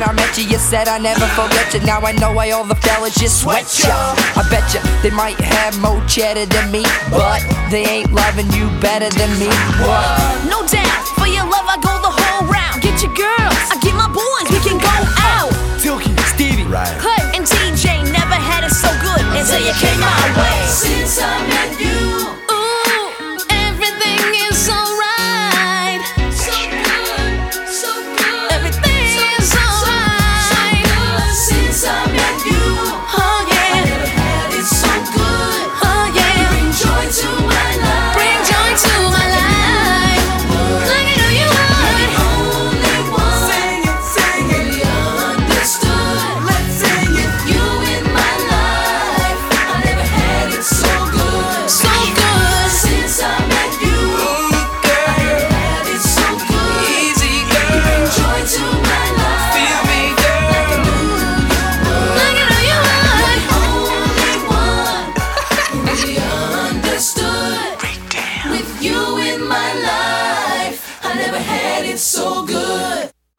I met you, you said I never forget you. Now I know why all the fellas just sweat ya. I bet you they might have more cheddar than me, but they ain't loving you better than me. What? No doubt, for your love I go the whole round. Get your girls, I get my boys.